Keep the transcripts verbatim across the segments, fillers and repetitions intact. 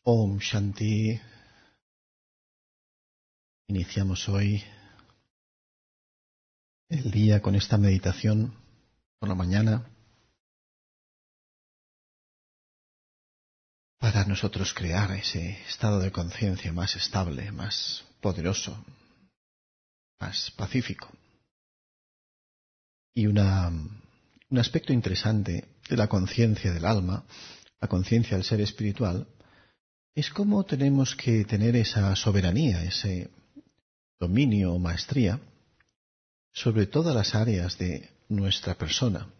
Om Shanti. Iniciamos hoy el día con esta meditación por la mañana para nosotros crear ese estado de conciencia más estable, más poderoso, más pacífico. Y una, un aspecto interesante de la conciencia del alma, la conciencia del ser espiritual, es cómo tenemos que tener esa soberanía, ese dominio o maestría sobre todas las áreas de nuestra persona.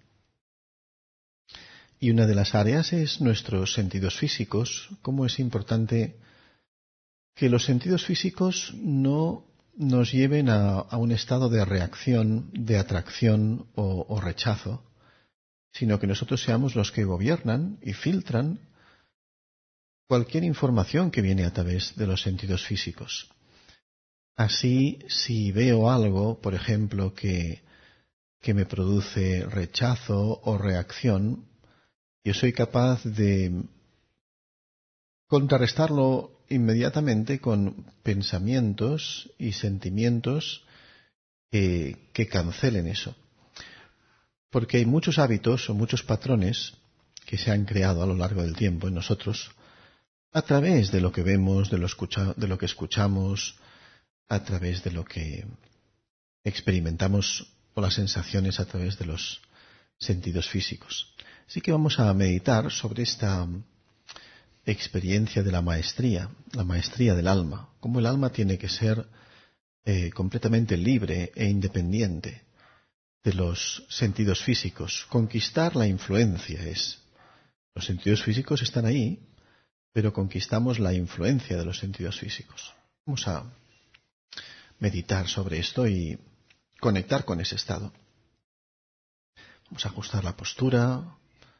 Y una de las áreas es nuestros sentidos físicos, cómo es importante que los sentidos físicos no nos lleven a, a un estado de reacción, de atracción o, o rechazo, sino que nosotros seamos los que gobiernan y filtran cualquier información que viene a través de los sentidos físicos. Así, si veo algo, por ejemplo, que, que me produce rechazo o reacción, yo soy capaz de contrarrestarlo inmediatamente con pensamientos y sentimientos que, que cancelen eso. Porque hay muchos hábitos o muchos patrones que se han creado a lo largo del tiempo en nosotros a través de lo que vemos, de lo, escucha, de lo que escuchamos, a través de lo que experimentamos o las sensaciones a través de los sentidos físicos. Así que vamos a meditar sobre esta experiencia de la maestría, la maestría del alma, cómo el alma tiene que ser eh, completamente libre e independiente de los sentidos físicos. Conquistar la influencia es. Los sentidos físicos están ahí, pero conquistamos la influencia de los sentidos físicos. Vamos a meditar sobre esto y conectar con ese estado. Vamos a ajustar la postura,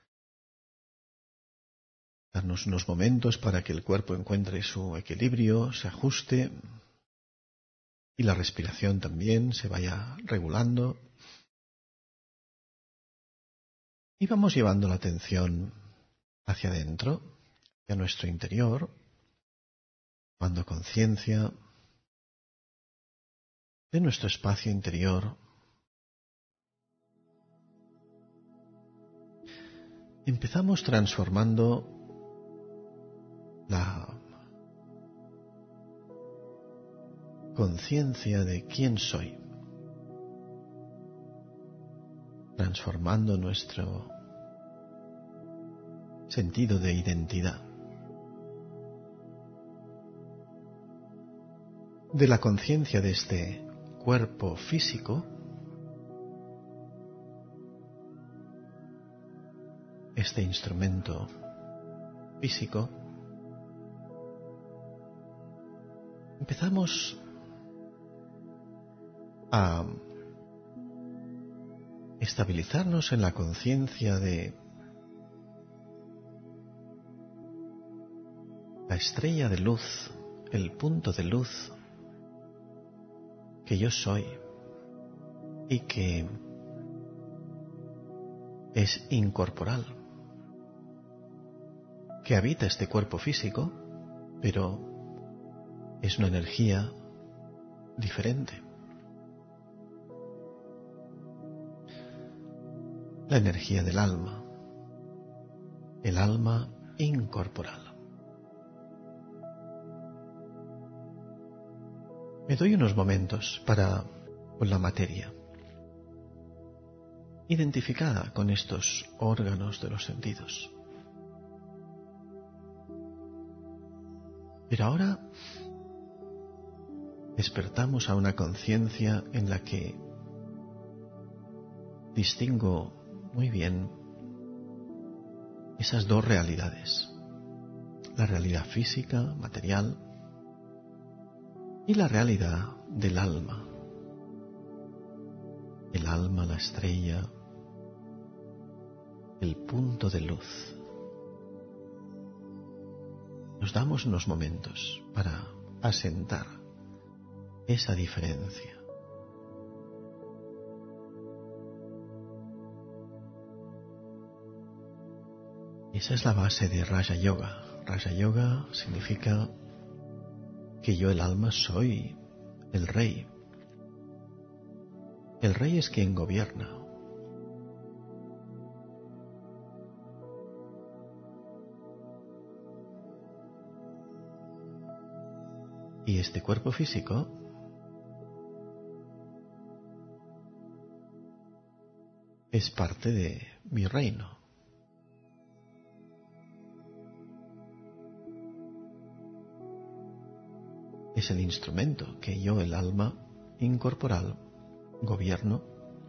darnos unos momentos para que el cuerpo encuentre su equilibrio, se ajuste y la respiración también se vaya regulando. Y vamos llevando la atención hacia adentro, hacia nuestro interior, tomando conciencia de nuestro espacio interior. Empezamos transformando la conciencia de quién soy, transformando nuestro sentido de identidad. De la conciencia de este cuerpo físico, este instrumento físico, empezamos a estabilizarnos en la conciencia de la estrella de luz, el punto de luz que yo soy y que es incorporal, que habita este cuerpo físico, pero es una energía diferente. La energía del alma, el alma incorporal. Me doy unos momentos para, con la materia, identificada con estos órganos de los sentidos. Pero ahora despertamos a una conciencia en la que distingo muy bien esas dos realidades, la realidad física, material, y la realidad del alma. El alma, la estrella, el punto de luz. Nos damos unos momentos para asentar esa diferencia. Esa es la base de Raja Yoga. Raja Yoga significa que yo, el alma, soy el rey. El rey es quien gobierna. Y este cuerpo físico es parte de mi reino. Es el instrumento que yo, el alma incorporal, gobierno.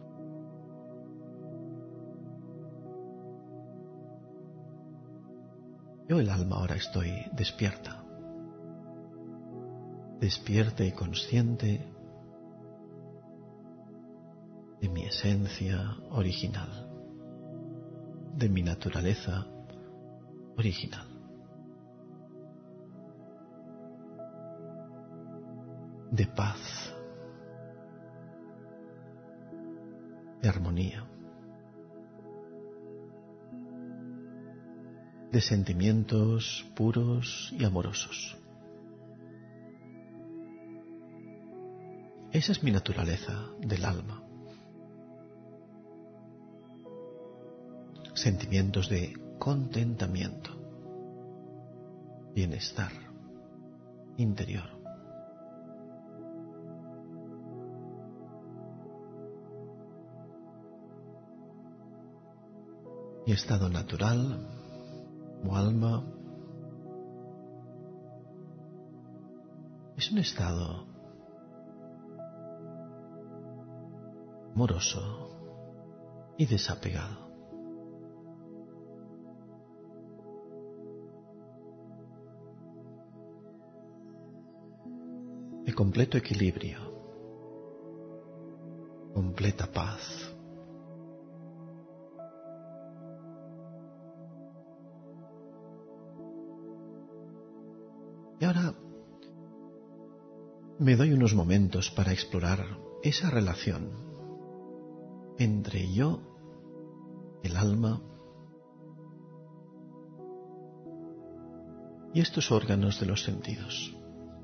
Yo, el alma, ahora estoy despierta. Despierta y consciente de mi esencia original, de mi naturaleza original. De paz, de armonía, de sentimientos puros y amorosos. Esa es mi naturaleza del alma. Sentimientos de contentamiento, bienestar interior. Mi estado natural, como alma, es un estado amoroso y desapegado. De completo equilibrio, completa paz. Y ahora me doy unos momentos para explorar esa relación entre yo, el alma, y estos órganos de los sentidos.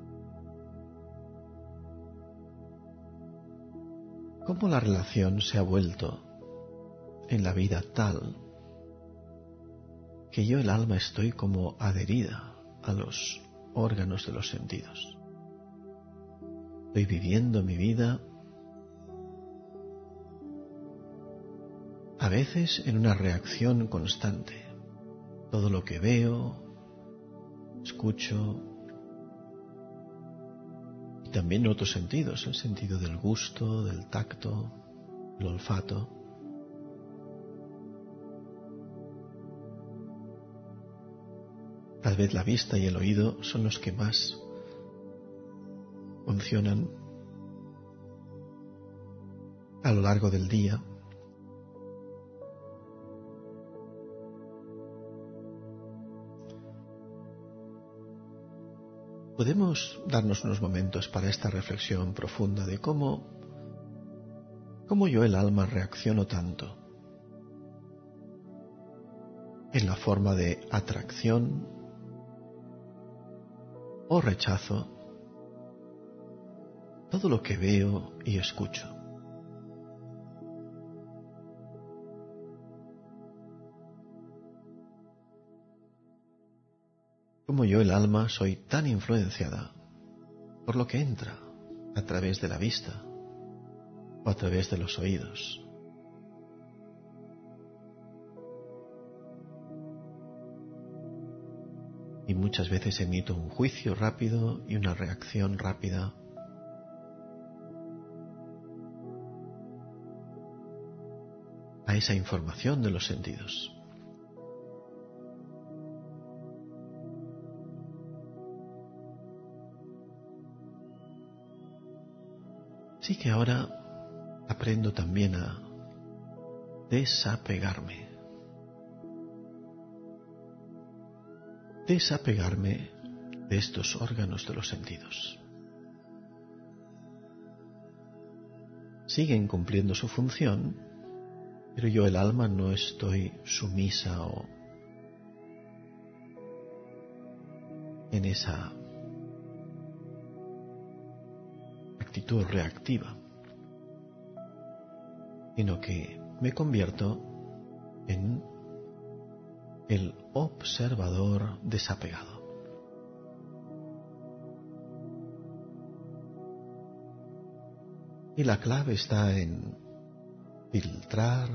Cómo la relación se ha vuelto en la vida tal que yo, el alma, estoy como adherida a los órganos de los sentidos. Estoy viviendo mi vida a veces en una reacción constante. Todo lo que veo, escucho, y también en otros sentidos, el sentido del gusto, del tacto, el olfato. Tal vez la vista y el oído son los que más funcionan a lo largo del día. Podemos darnos unos momentos para esta reflexión profunda de cómo, cómo yo, el alma, reacciono tanto en la forma de atracción o rechazo todo lo que veo y escucho. Como yo, el alma, soy tan influenciada por lo que entra a través de la vista o a través de los oídos. Y muchas veces emito un juicio rápido y una reacción rápida. A esa información de los sentidos. Así que ahora aprendo también a desapegarme. Desapegarme de estos órganos de los sentidos. Siguen cumpliendo su función, pero yo, el alma, no estoy sumisa o en esa actitud reactiva, sino que me convierto en el observador desapegado. Y la clave está en filtrar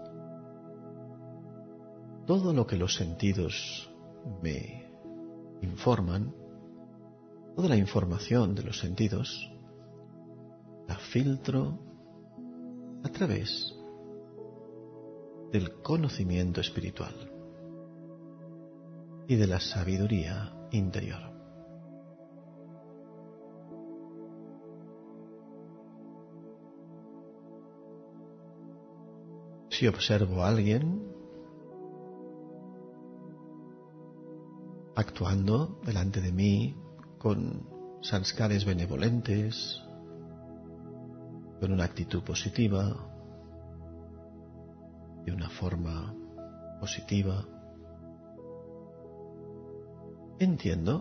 todo lo que los sentidos me informan, toda la información de los sentidos, la filtro a través del conocimiento espiritual y de la sabiduría interior. Si observo a alguien actuando delante de mí con sanskares benevolentes, con una actitud positiva, de una forma positiva, entiendo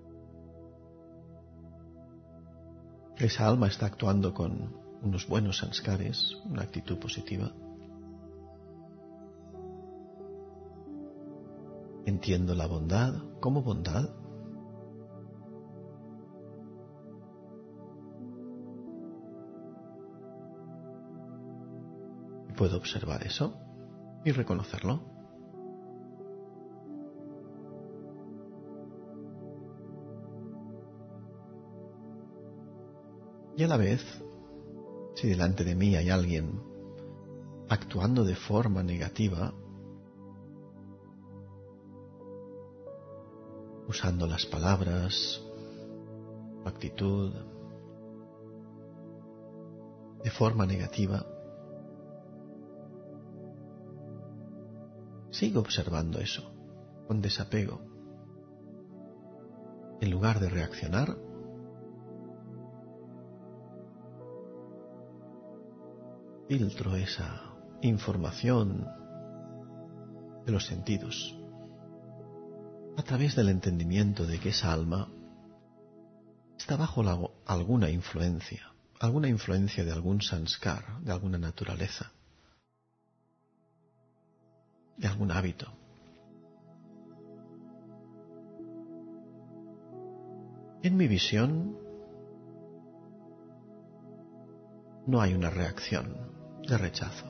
que esa alma está actuando con unos buenos sanskares, una actitud positiva. Entiendo la bondad como bondad. Y puedo observar eso y reconocerlo. Y a la vez, si delante de mí hay alguien actuando de forma negativa, usando las palabras, su actitud de forma negativa, sigo observando eso con desapego. En lugar de reaccionar, filtro esa información de los sentidos a través del entendimiento de que esa alma está bajo la, alguna influencia, alguna influencia de algún sanskar, de alguna naturaleza, de algún hábito. En mi visión no hay una reacción de rechazo,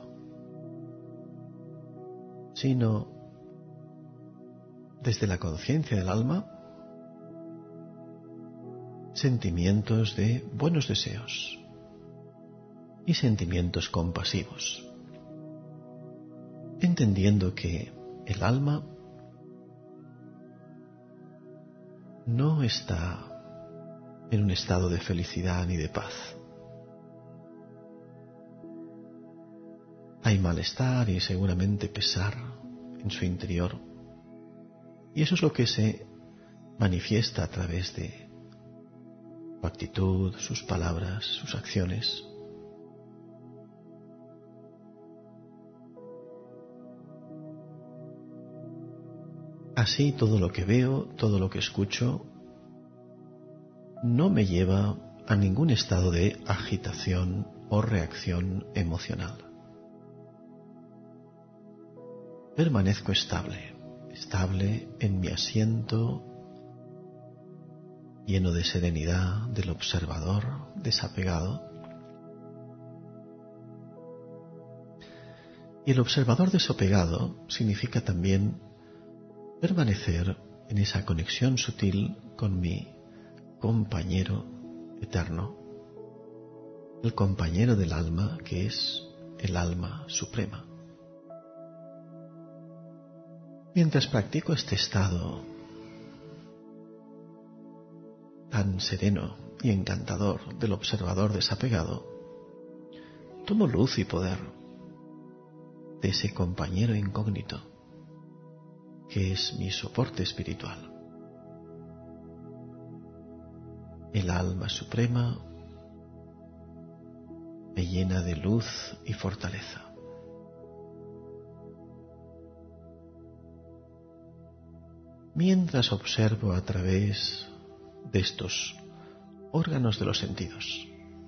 sino desde la conciencia del alma, sentimientos de buenos deseos y sentimientos compasivos, entendiendo que el alma no está en un estado de felicidad ni de paz. Hay malestar y seguramente pesar en su interior. Y eso es lo que se manifiesta a través de su actitud, sus palabras, sus acciones. Así todo lo que veo, todo lo que escucho, no me lleva a ningún estado de agitación o reacción emocional. Permanezco estable. Estable en mi asiento, lleno de serenidad del observador desapegado. Y el observador desapegado significa también permanecer en esa conexión sutil con mi compañero eterno, el compañero del alma que es el alma suprema. Mientras practico este estado tan sereno y encantador del observador desapegado, tomo luz y poder de ese compañero incógnito que es mi soporte espiritual. El alma suprema me llena de luz y fortaleza. mientras observo a través de estos órganos de los sentidos.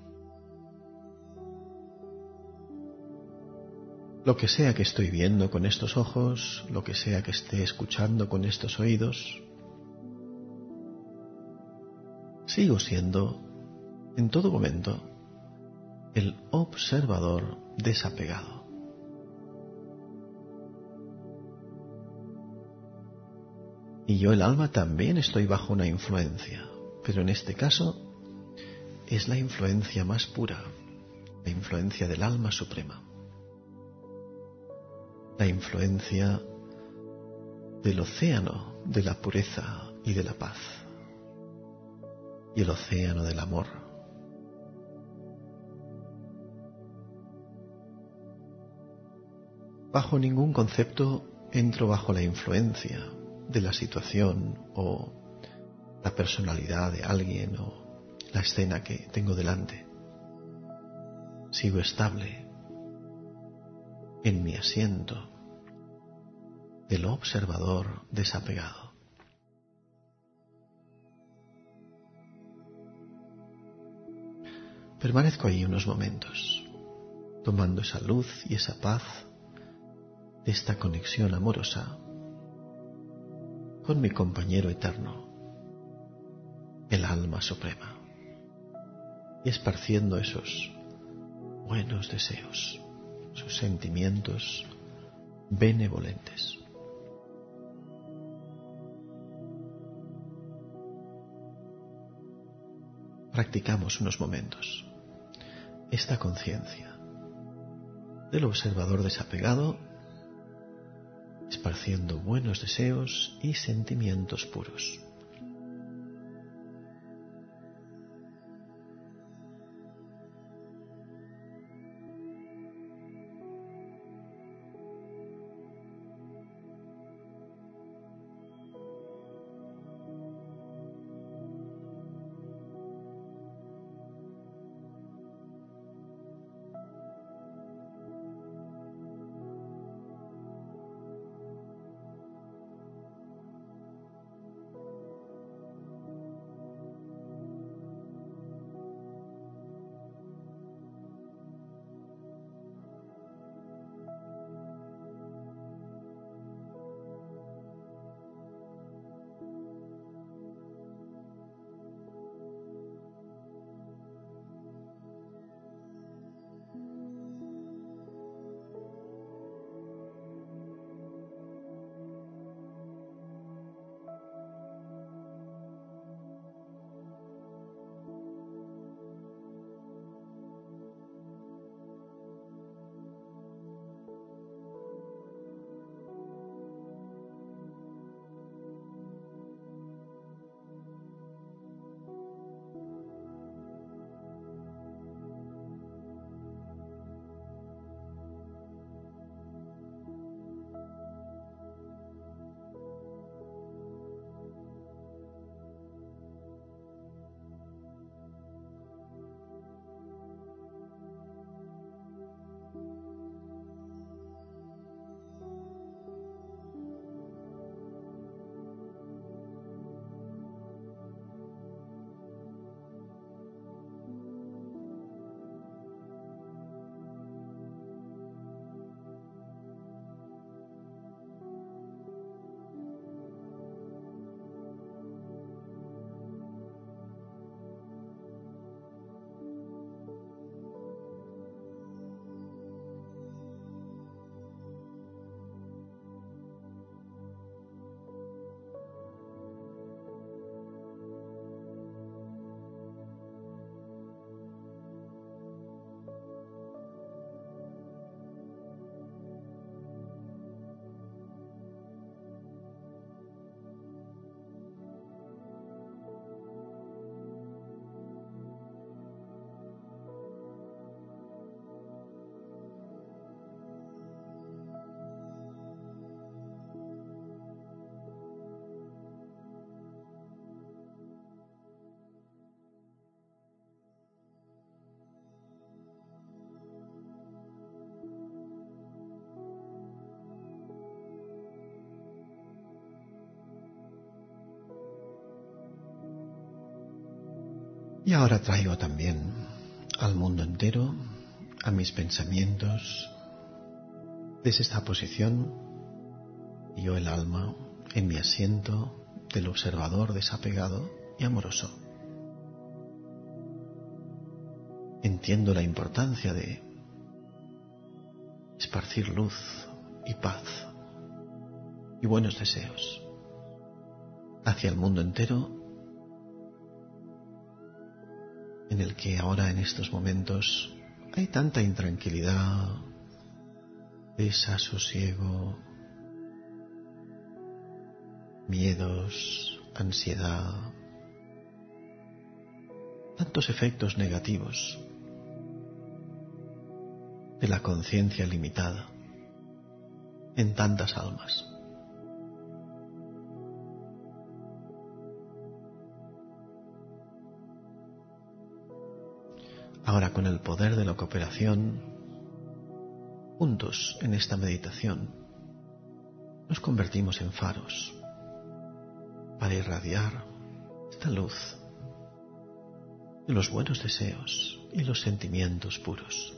Lo que sea que estoy viendo con estos ojos, lo que sea que esté escuchando con estos oídos, sigo siendo, en todo momento, el observador desapegado. Y yo, el alma, también estoy bajo una influencia, pero en este caso es la influencia más pura, la influencia del alma suprema, la influencia del océano de la pureza y de la paz, y el océano del amor. Bajo ningún concepto entro bajo la influencia de la situación o la personalidad de alguien o la escena que tengo delante. Sigo estable en mi asiento del observador desapegado. Permanezco ahí unos momentos, tomando esa luz y esa paz de esta conexión amorosa con mi compañero eterno, el alma suprema, y esparciendo esos buenos deseos, sus sentimientos benevolentes. Practicamos unos momentos esta conciencia del observador desapegado, esparciendo buenos deseos y sentimientos puros. Y ahora traigo también al mundo entero, a mis pensamientos, desde esta posición, yo el alma en mi asiento del observador desapegado y amoroso. Entiendo la importancia de esparcir luz y paz y buenos deseos hacia el mundo entero, en el que ahora en estos momentos hay tanta intranquilidad, desasosiego, miedos, ansiedad, tantos efectos negativos de la conciencia limitada en tantas almas. Ahora, con el poder de la cooperación, juntos en esta meditación, nos convertimos en faros para irradiar esta luz de los buenos deseos y los sentimientos puros.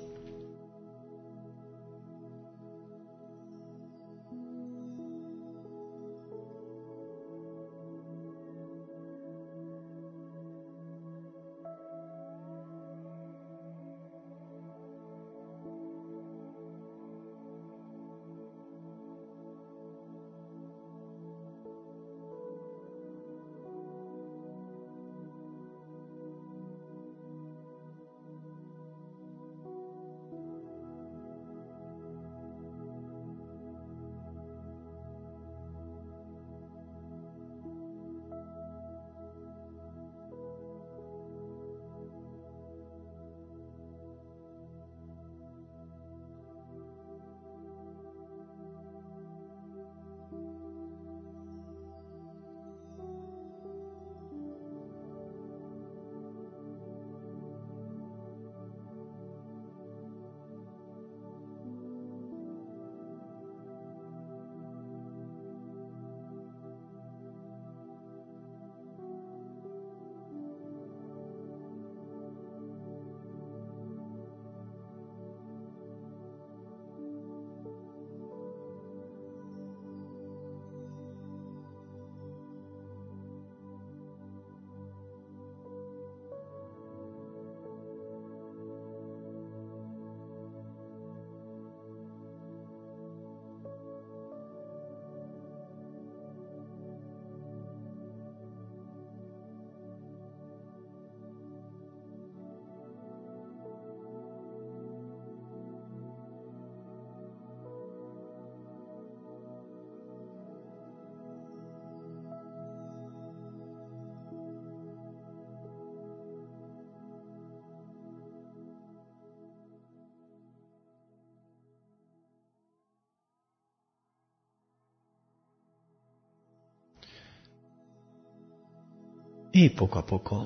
Y poco a poco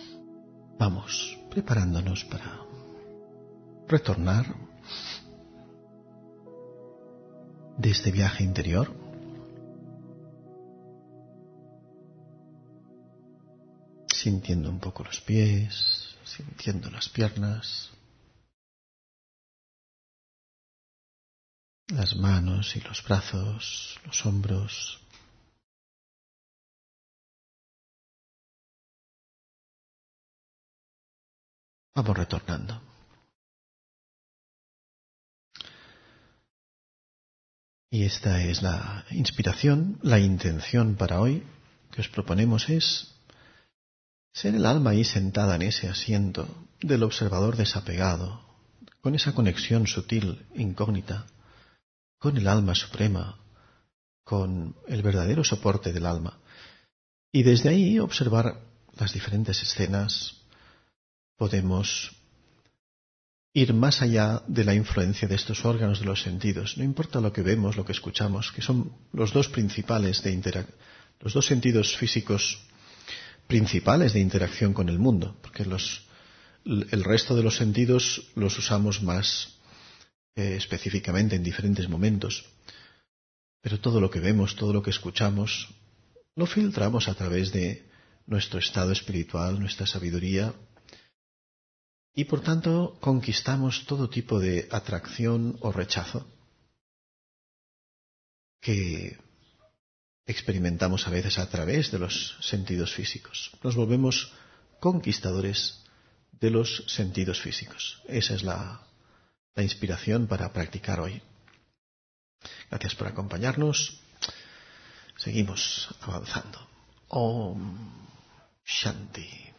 vamos preparándonos para retornar de este viaje interior, sintiendo un poco los pies, sintiendo las piernas, las manos y los brazos, los hombros. Vamos retornando. Y esta es la inspiración, la intención para hoy que os proponemos es ser el alma ahí sentada en ese asiento del observador desapegado, con esa conexión sutil, incógnita, con el alma suprema, con el verdadero soporte del alma. Y desde ahí observar las diferentes escenas. Podemos ir más allá de la influencia de estos órganos de los sentidos. No importa lo que vemos, lo que escuchamos, que son los dos principales de interac- los dos sentidos físicos principales de interacción con el mundo, porque los, el resto de los sentidos los usamos más eh, específicamente en diferentes momentos. Pero todo lo que vemos, todo lo que escuchamos, lo filtramos a través de nuestro estado espiritual, nuestra sabiduría, y por tanto conquistamos todo tipo de atracción o rechazo que experimentamos a veces a través de los sentidos físicos. Nos volvemos conquistadores de los sentidos físicos. Esa es la, la inspiración para practicar hoy. Gracias por acompañarnos. Seguimos avanzando. Om Shanti.